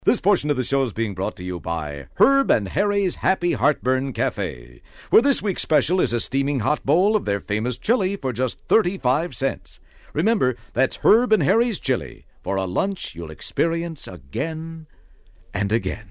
This portion of the show is being brought to you by Herb and Harry's Happy Heartburn Cafe, where this week's special is a steaming hot bowl of their famous chili for just 35 cents. Remember, that's Herb and Harry's Chili, for a lunch you'll experience again and again.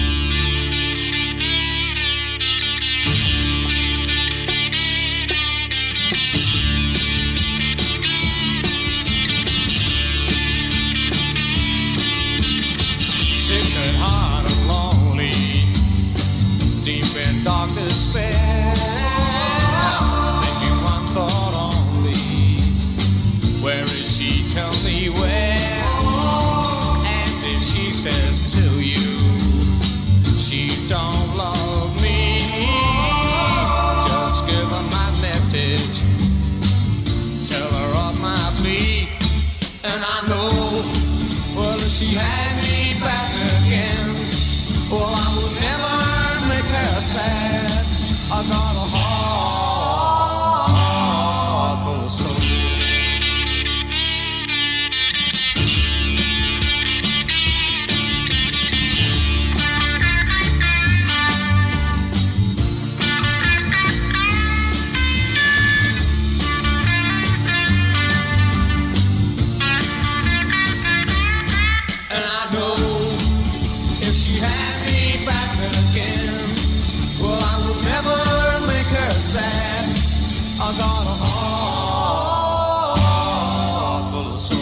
Sick and hard and lonely, deep in dark despair, thinking one thought only, where is she, tell me where, and if she says to you, she don't love me, just give her my message, tell her of my plea, and I know, well, if she had me back again, well, I will never make her sad. I got a heart full of soul. I got a heart full of soul.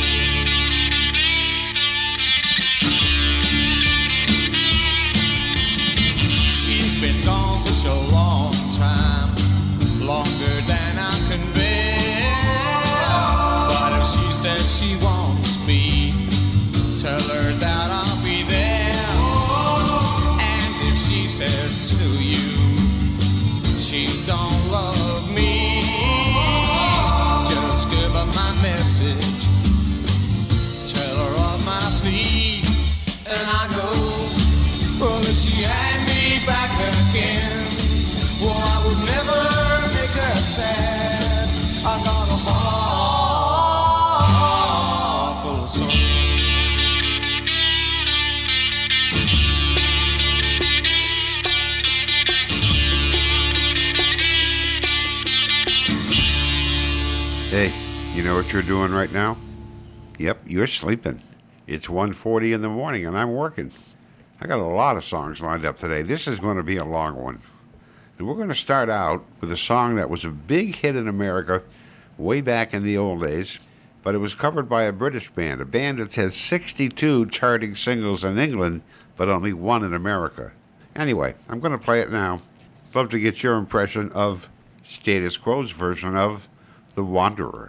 She's been gone such a long time, longer than I can bear. But if she says she wants me, tell her that I'll be there. And if she says to you, she don't love me, just give her my message, tell her of my plea, and I go, well, if she had me back again, well, I would never make her sad. I got a heart full of soul. Hey, you know what you're doing right now? Yep, you're sleeping. It's 1:40 in the morning and I'm working. I got a lot of songs lined up today. This is going to be a long one. And we're going to start out with a song that was a big hit in America way back in the old days, but it was covered by a British band, a band that has 62 charting singles in England, but only one in America. Anyway, I'm going to play it now. Love to get your impression of Status Quo's version of The Wanderer.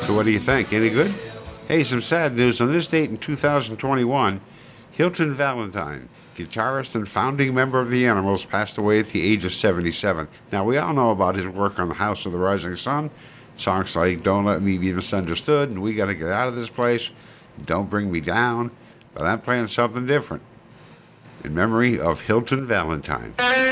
So what do you think? Any good? Hey, some sad news. On this date in 2021, Hilton Valentine, guitarist and founding member of the Animals, passed away at the age of 77. Now, we all know about his work on the House of the Rising Sun, songs like Don't Let Me Be Misunderstood and We Gotta Get Out of This Place, Don't Bring Me Down, but I'm playing something different in memory of Hilton Valentine.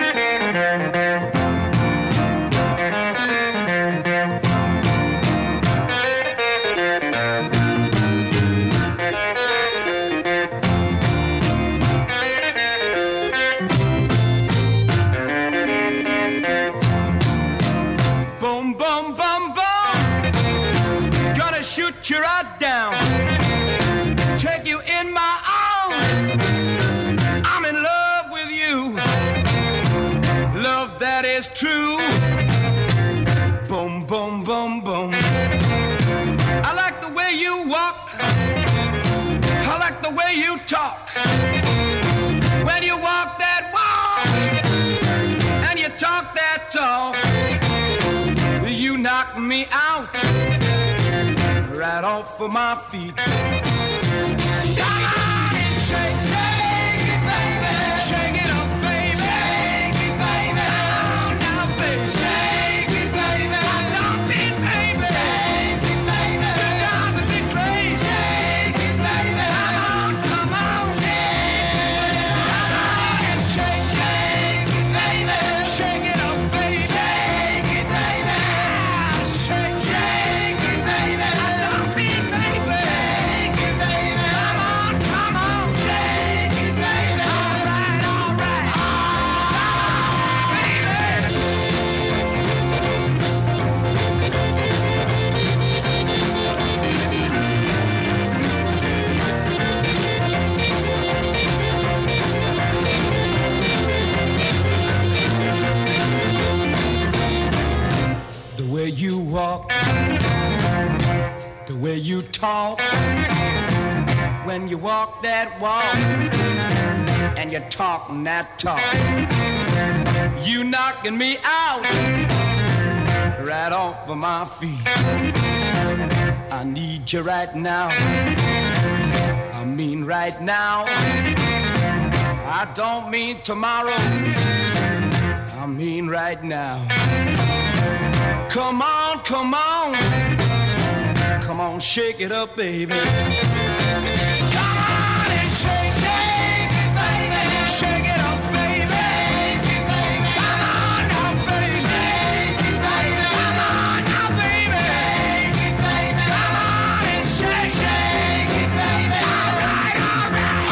Shoot you right down, take you in my arms. I'm in love with you, love that is true. Boom, boom, boom, boom. I like the way you walk, I like the way you talk. When you walk that walk and you talk that talk, you knock me out right off of my feet. Come on and shake, shake it, baby. Shake it up, baby. Shake it, baby. Oh, now, baby. Shake it, baby. Don't be, baby. Shake it, baby. You're driving me crazy. Shake it, baby. Come on, yeah. Come on and shake, shake it, baby. Shake it up, baby. Shake it, baby. Shake, shake it, baby. The way you walk, the way you talk, when you walk that walk and you're talking that talk, you knocking me out right off of my feet. I need you right now, I mean right now. I don't mean tomorrow, I mean right now. Come on, come on, come on, shake it up, baby. Come on and shake it, baby. Shake it up, baby. Come on now, baby. Come on now, baby. Come on and shake it, baby. All right, all right.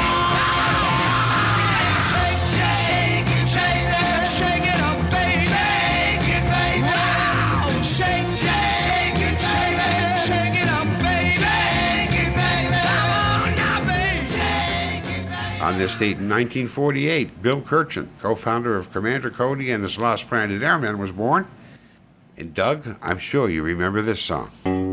Shake it up, baby. Wow, shake it, shake it up, baby. Shake it, baby. Come on now, baby. Shake it, baby. On this date in 1948, Bill Kirchen, co-founder of Commander Cody and his Lost Planet Airmen, was born. And Doug, I'm sure you remember this song.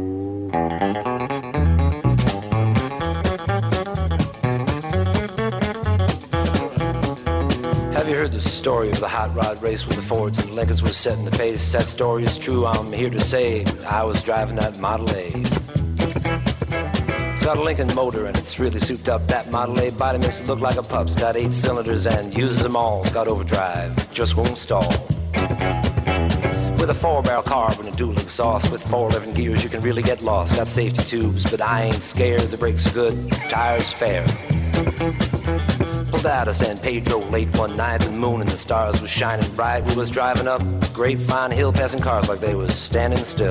Have you heard the story of the hot rod race where the Fords and Lincolns were setting the pace? That story is true, I'm here to say I was driving that Model A. It's got a Lincoln motor and it's really souped up. That Model A body makes it look like a pup's. Got 8 cylinders and uses them all. Got overdrive, just won't stall. With a 4-barrel carb and a dual exhaust with 4 11 gears, you can really get lost. Got safety tubes, but I ain't scared. The brakes are good, tires fair. Pulled out of San Pedro late one night. The moon and the stars was shining bright. We was driving up Grapevine Hill, passing cars like they was standing still.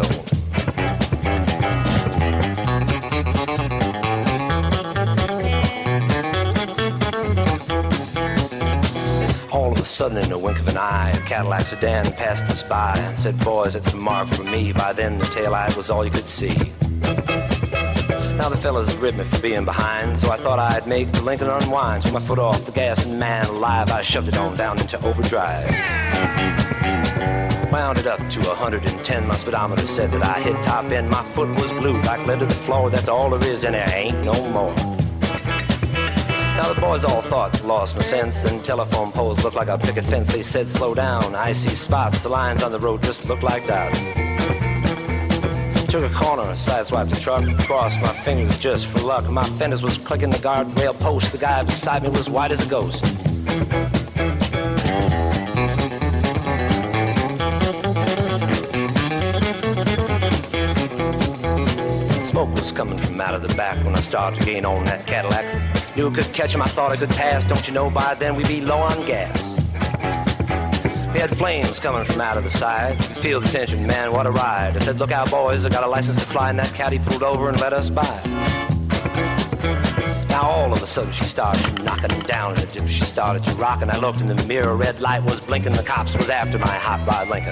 All of a sudden, in a wink of an eye, a Cadillac sedan passed us by and said, "Boys, it's a mark for me." By then, the taillight was all you could see. Now the fellas ribbed me for being behind, so I thought I'd make the Lincoln unwind. Took my foot off the gas and man alive, I shoved it on down into overdrive. Wound it up to 110, my speedometer said that I hit top end. My foot was glued like lead to the floor, that's all there is and there ain't no more. Now the boys all thought lost my sense, and telephone poles looked like a picket fence. They said slow down, I see spots, the lines on the road just look like dots. Took a corner, sideswiped the truck, crossed my fingers just for luck. My fenders was clicking the guardrail post. The guy beside me was white as a ghost. Smoke was coming from out of the back when I started to gain on that Cadillac. Knew I could catch him, I thought I could pass. Don't you know by then we'd be low on gas. We had flames coming from out of the side. Feel the tension, man, what a ride. I said, look out, boys, I got a license to fly. And that caddy pulled over and let us by. Now all of a sudden she started knocking down in the dip. She started to rock, and I looked in the mirror. Red light was blinking. The cops was after my hot rod Lincoln.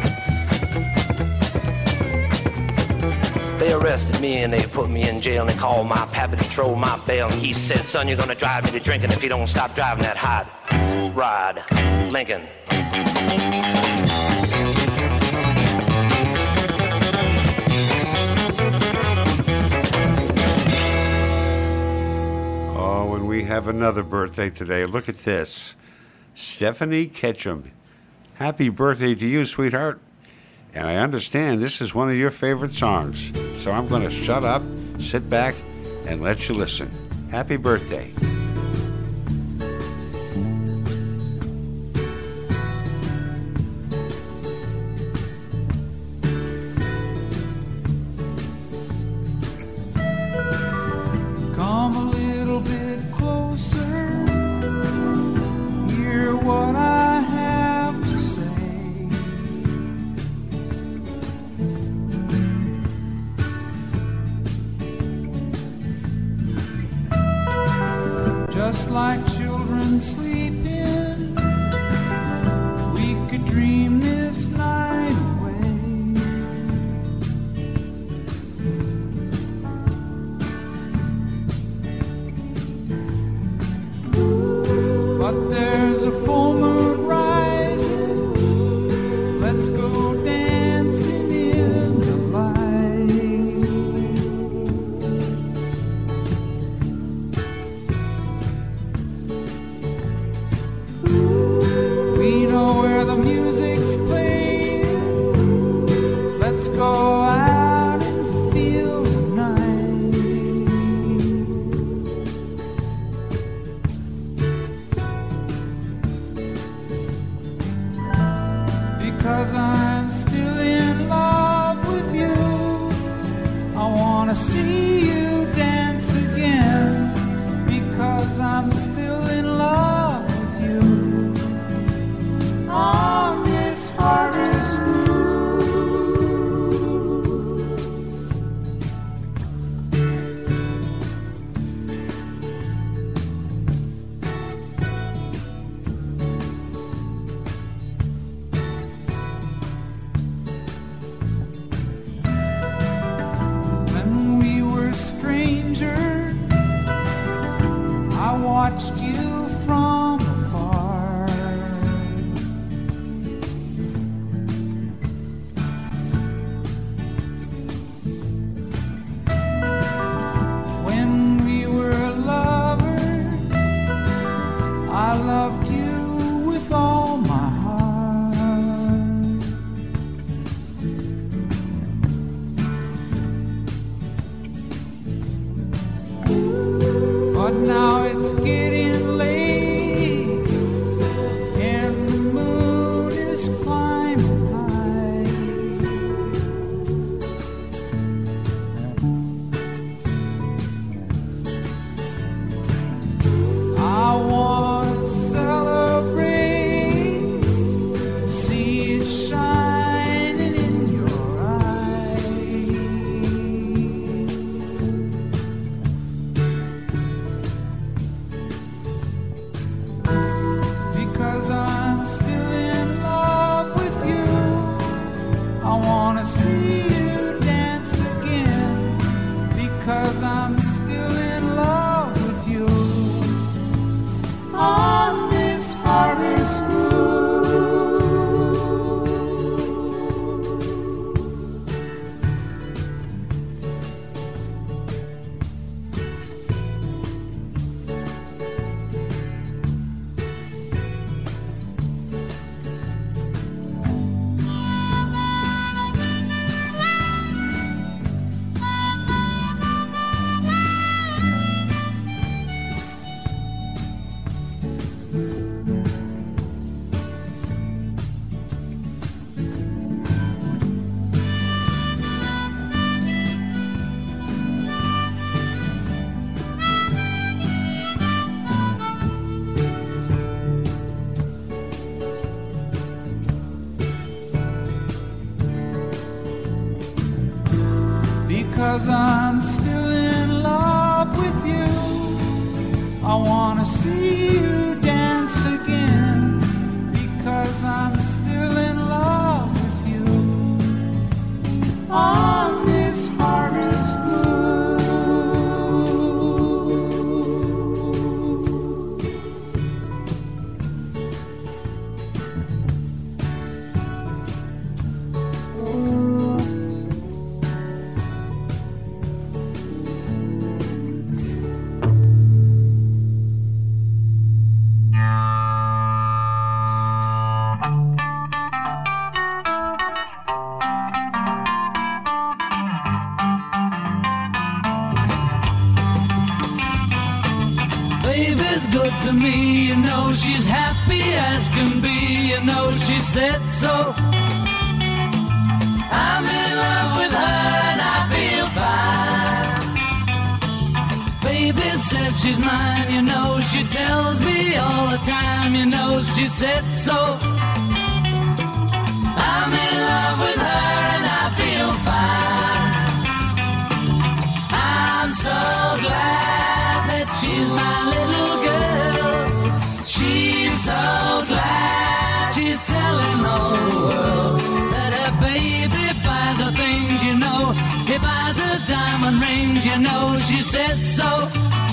They arrested me and they put me in jail, and they called my pappy to throw my bail. And he said, son, you're gonna drive me to drinking if you don't stop driving that hot rod Lincoln. Oh, and we have another birthday today. Look at this. Stephanie Ketchum. Happy birthday to you, sweetheart. And I understand this is one of your favorite songs. So I'm going to shut up, sit back, and let you listen. Happy birthday. Come a little bit closer. Hear what I have to say. Just like children sleeping, we could dream this night away. But there's a full moon rising. Let's go dancing in the light. We know where the music's playing. Let's go out and feel the night. Because I'm still in love with you. I wanna see you dance again. Because I'm still in love with you. On this harvest moon. When we were because I'm still in love with you. I wanna see you dance again because I'm still in love with you. On this harvest moon. Baby's good to me, you know she's happy as can be, you know she said so. I'm in love with her and I feel fine. Baby says she's mine, you know she tells me all the time, you know she said so. I'm in love with her and I feel fine. I'm so glad that she's my little girl. She's so glad she's telling the whole world that her baby buys her things, you know. He buys her diamond rings, you know she said so.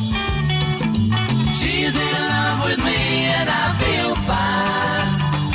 She's in love with me and I feel fine.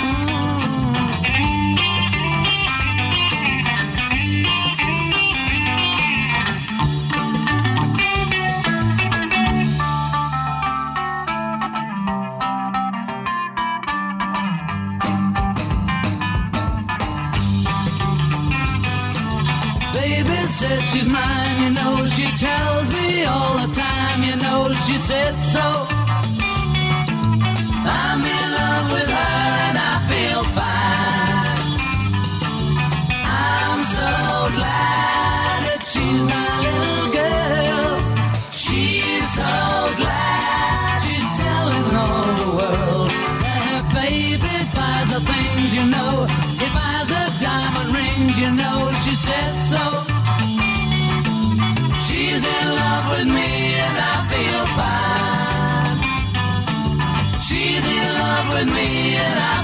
Says she's mine, you know she tells me all the time, you know she said so. I'm in love with her and I feel fine. I'm so glad that she's my little girl. She's so glad she's telling all the world that her baby buys her things, you know. He buys her diamond rings, you know she said so. She's in love with me and I feel fine. She's in love with me and I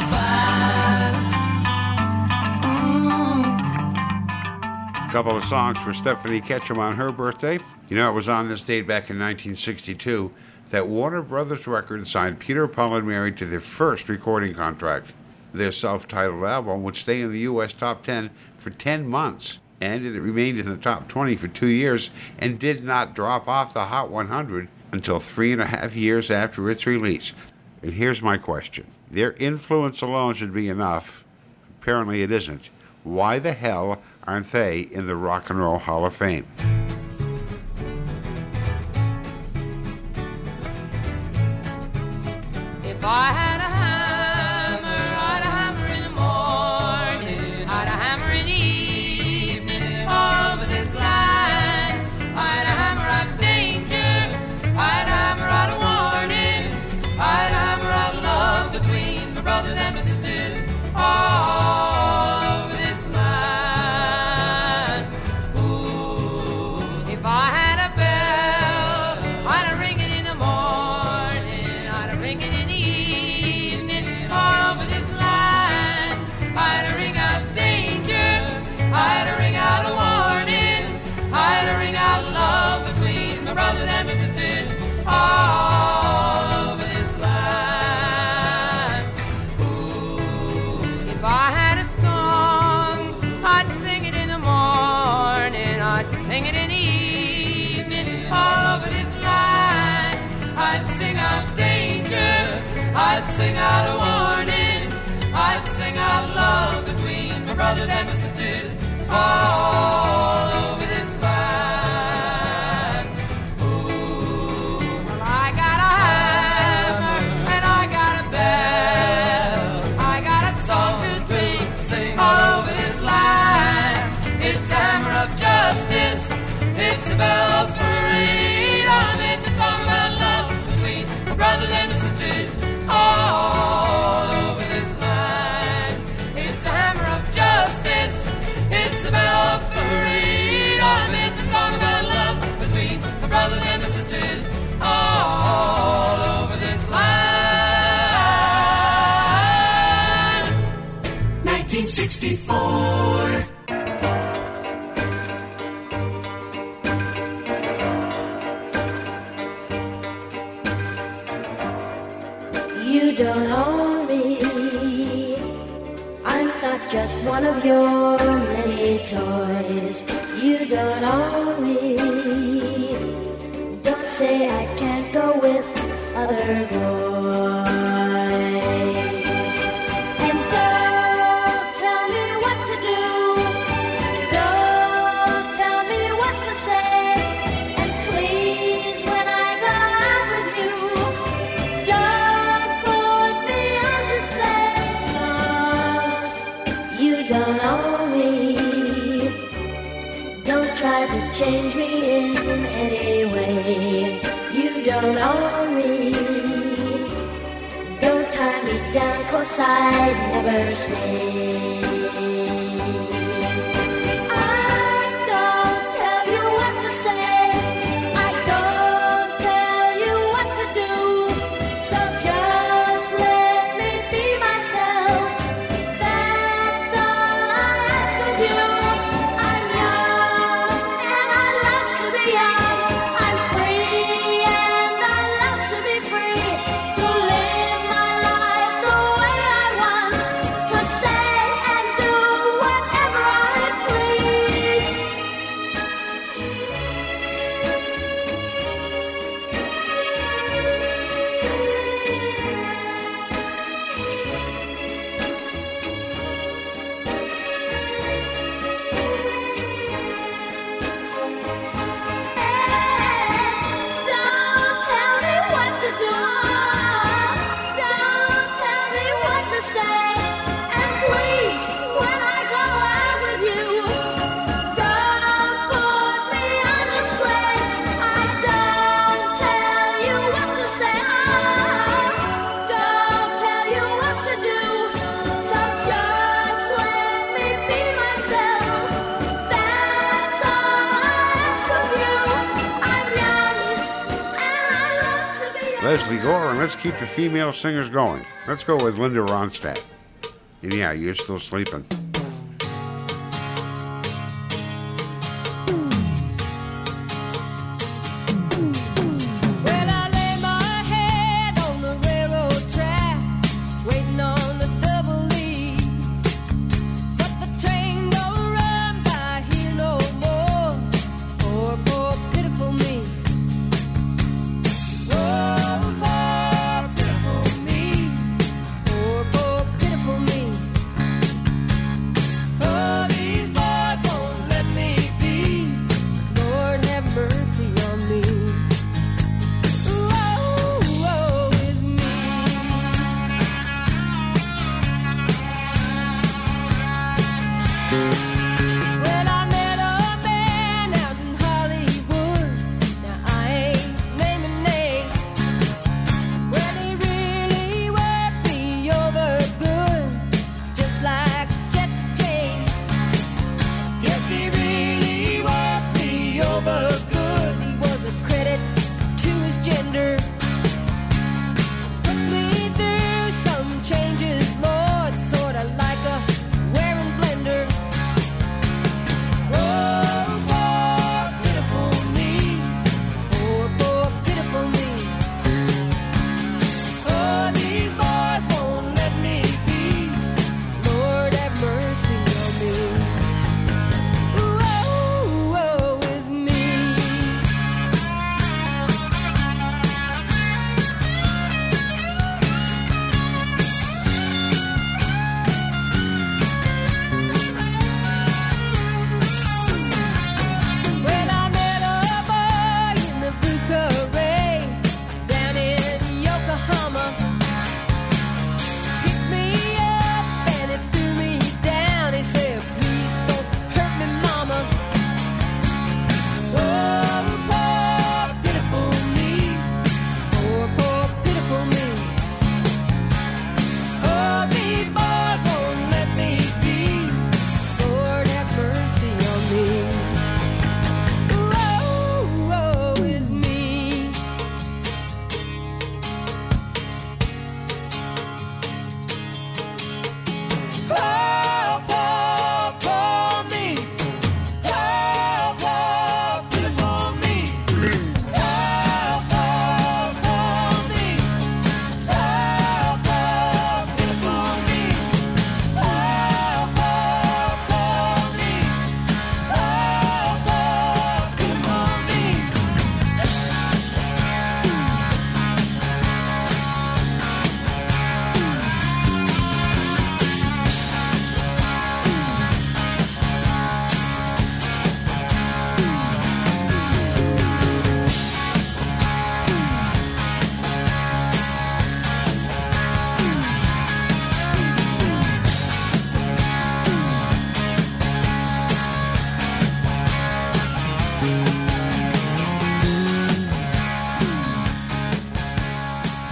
feel fine. Couple of songs for Stephanie Ketchum on her birthday. You know, it was on this date back in 1962 that Warner Brothers Records signed Peter, Paul, and Mary to their first recording contract. Their self-titled album would stay in the U.S. top 10 for 10 months. And it remained in the top 20 for 2 years and did not drop off the Hot 100 until 3.5 years after its release. And here's my question. Their influence alone should be enough. Apparently it isn't. Why the hell aren't they in the Rock and Roll Hall of Fame? If I had a hammer, I'd hammer in the morning, I'd hammer in the evening, over this line. I'd hammer out danger, I'd hammer out a warning, I'd hammer out love between my brothers and my sisters, all over this line. Ooh, if I had a bell, I'd ring it in the morning, I'd ring it in the evening, all over this line. I'd ring out danger, I'd ring out a warning, I'd ring out love between my brothers and my sisters, all over this line. Ooh, if I had a song, I'd sing it in the morning, I'd sing it in the evening, all over this line. I'd sing out danger, I'd sing out a warning, I'd sing out love between my brothers and my sisters, all over this line. Ooh, well, I got a hammer and I got a bell, I got a song to sing all over this line. It's a hammer of justice, it's a bell of freedom, it's a song about love between my brothers and my sisters, all over this line. It's a hammer of justice, it's a bell of freedom. 64. You don't own me. I'm not just one of your many toys. You don't own me. Don't say I can't go with other boys. And don't tell me what to do. Don't tell me what to say. And please, when I go out with you, don't put me on display. 'Cause you don't own me. Don't try to change me in any way. You don't own me. Don't tie me down 'cause I'd never stay. I don't tell you what to say. I don't tell you what to do. So just let me be myself. That's all I ask of you. I'm young and I love to be young. I'm free and I love to be free. To live my life the way I want. To say and do whatever I please. Don't tell me what to do. Don't tell me what to say. And please, when I go out with you, don't put me on display. I don't tell you what to say. Don't tell you what to do. So just let me be myself. That's all I ask of you. I'm young and I love to be young. Leslie Gore, and let's keep the female singers going. Let's go with Linda Ronstadt. And yeah, you're still sleeping. Well, I lay my head on the railroad track, waiting on the double E. But the train don't run by here no more. Poor, poor, pitiful me. Oh, poor, pitiful me. Poor, poor, pitiful me.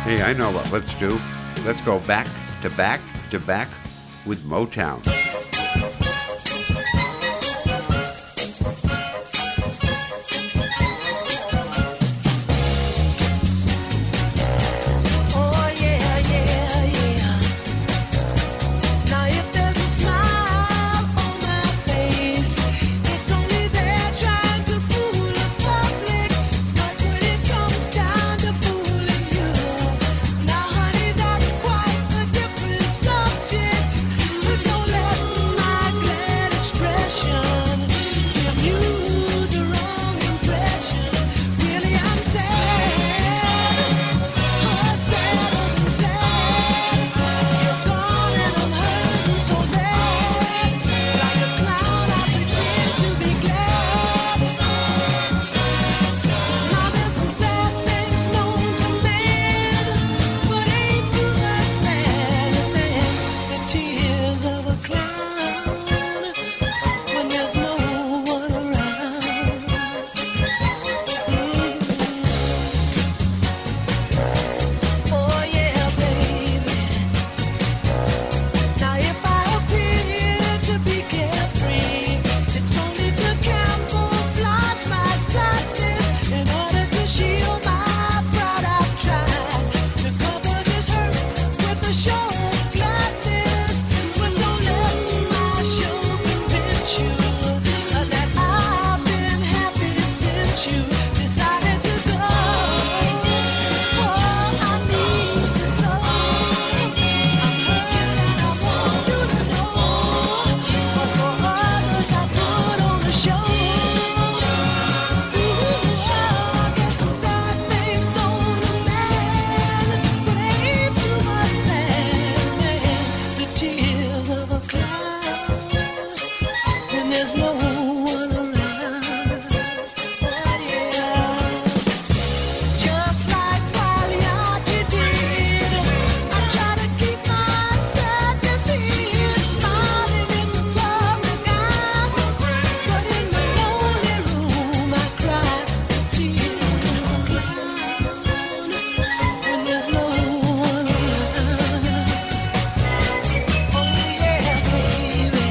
Hey, I know what let's do. Let's go back to back to back with Motown. Oh yeah, yeah, yeah. Now if there's a smile on my face, it's only there trying to fool the public. But when it comes down to fooling you, now honey, that's quite a different subject. But don't let my glad expression give you the wrong impression. Really, I'm sad. Oh yeah, baby. Now if I appear to be carefree, it's only to camouflage my sadness. In order to shield my pride, I've tried to cover this hurt with a show of gladness. But don't let my show convince you that I've been happy since you decided to go. Oh, I need you so. I'm hurting and I want you to know. But for others I put on the show. I get some sad things on the man, but ain't too much sand. The tears of a clown when there's no one around. Oh yeah. Just like Pagliacci did, I try to keep my sadness hid, smiling in the public eyes. But in the lonely room, I cry tears of a clown when there's no one around. Oh yeah, baby.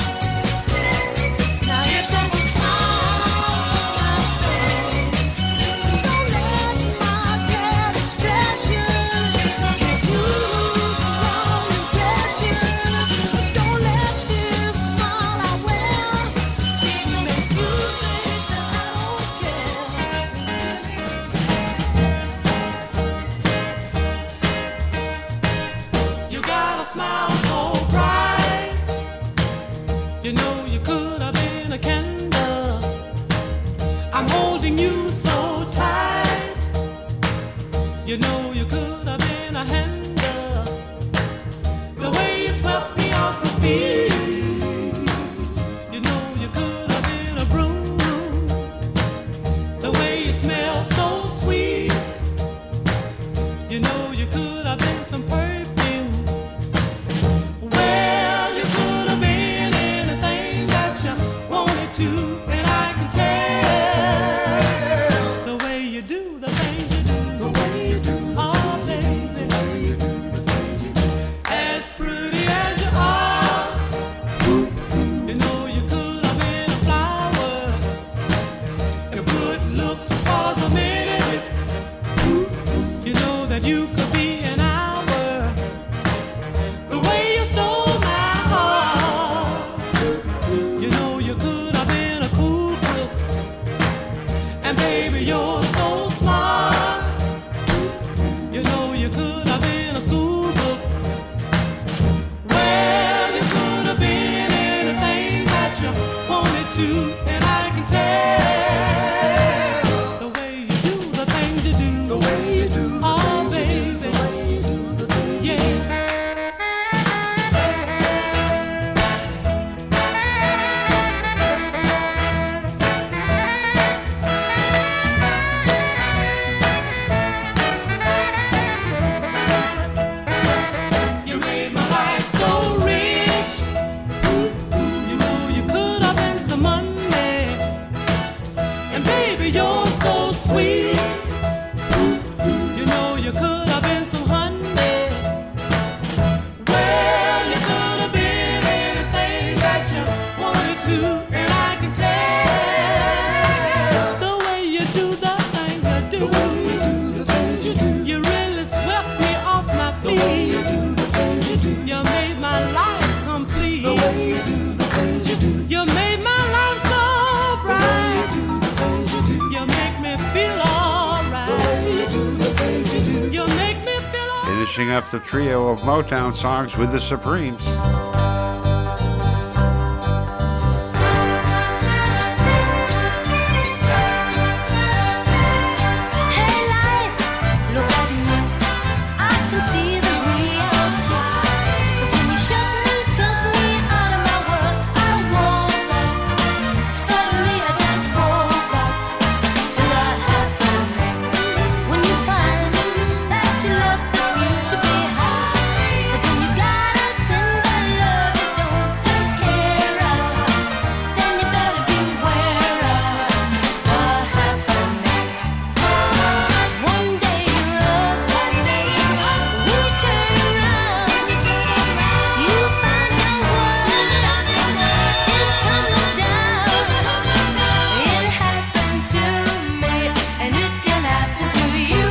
Now if there's a smile on my face, don't let my glad expression give you the wrong impression. Don't let this smile I wear make you think that I don't care. You got a smile so bright, you know you could have been a candle. I'm holding you so tight. You know you could have been a handle. The way you swept me off my feet. You know you could have been a broom. The way you smell so sweet. You know you could have been some perfume. Well, you could have been anything that you wanted to, and I can tell the way you do the things you do. The way you do the things baby. The way you do the things you do. As pretty as you are, you know you could have been a flower. If good looks was a minute, you know that you could be an hour. The way you stole my heart, you know you could have been a cool book. And baby, you're so smart. You know you could have been a school book. Well, you could have been anything that you wanted to, and I can tell the way you do the things you do. The way you do the things baby. You do. The way you do the things you do. You made my life so rich. You know you could have been some money. And baby, you're so sweet. You know you could have been some finishing up the trio of Motown songs with the Supremes. Hey life, look at me. I can see the reality. 'Cause when you shut me, took me out of my world, I woke up. Suddenly I just woke up to the happening. When you find that you left the future behind. 'Cause when you got a tender love you don't take care of, then you better beware of the happening. One day you're up, one day you're up. When you turn around, you find your world is tumbling down. It happened to me, and it can happen to you.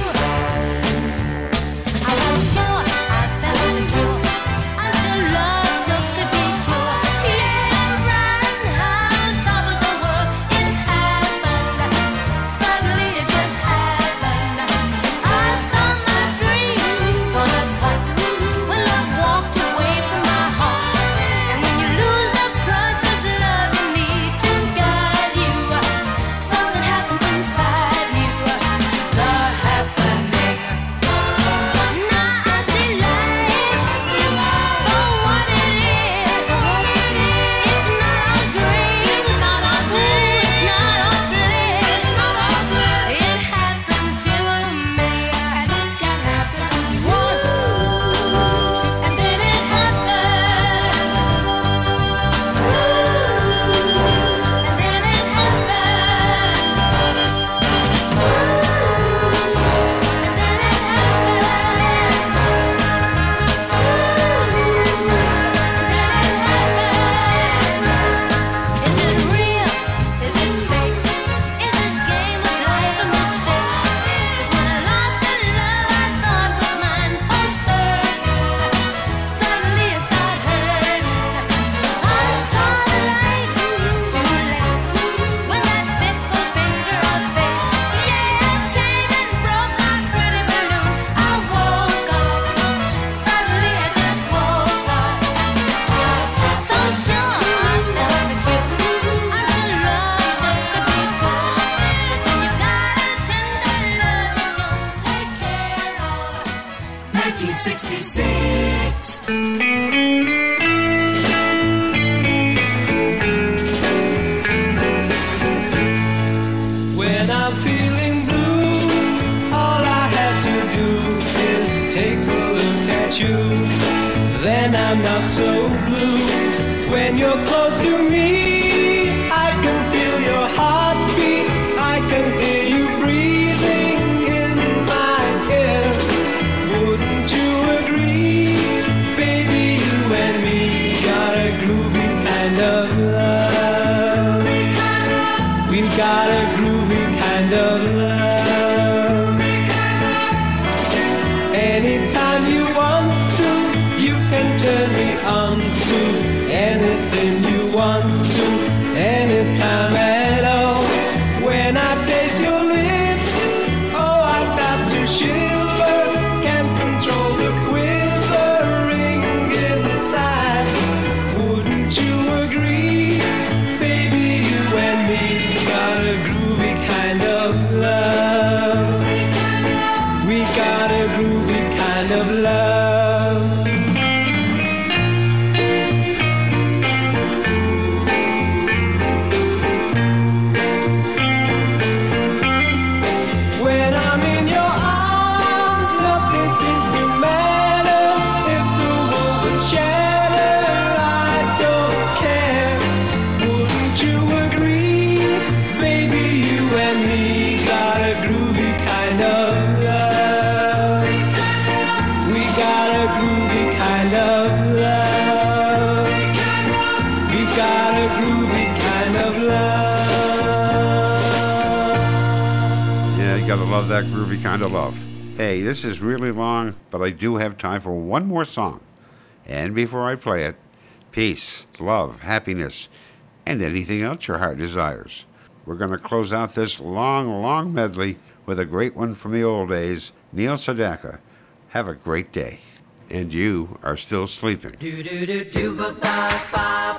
I was sure I felt secure until love took a detour. Yeah, right on top of the world, it happened. Suddenly it just happened. I saw my dreams torn apart when love walked away from my heart. And when you lose the precious love you need to guide you, something happens inside you. The happening. Now I see life for what it is. It's not a dream. It's not a dream. It's not a bliss. It happened to me, and it can happen once, and then it happened, and then it Is it real? Is it fake? Is this game of life a mistake? 'Cause when I lost the love I thought was mine for certain, suddenly it started hurting. I saw the light too late when that fickle finger of fate, yeah, came and broke my pretty balloon. I woke up, suddenly I just woke up. So sure I felt secure until love took a detour. 'Cause when you got a tender love you don't take care of. 1966. When I'm feeling blue, all I had to do is take a look at you. Then I'm not so blue. When you're close to me, I can feel your heartbeat. I can hear you breathing in my ear. Wouldn't you agree? Baby, you and me got a groovy kind of love. We got a groovy kind of love. Anytime you want to, you can turn me on to anything you want to, anytime at all. When I taste your lips, oh, I start to shiver. Can't control the quivering inside. Wouldn't you agree? Baby, you and me got a groovy kind of love. We got a groovy kind of love. When I'm in your arms, nothing seems to matter. If the world would shatter, I don't care. Wouldn't you agree? Baby, you and me got a groovy kind of love. We got a groovy kind of love. We got a groovy kind of love. Yeah, you gotta love that groovy kind of love. Hey, this is really long, but I do have time for one more song. And before I play it, peace, love, happiness, and anything else your heart desires. We're going to close out this long, long medley with a great one from the old days, Neil Sedaka. Have a great day. And you are still sleeping. Do do do do ba ba ba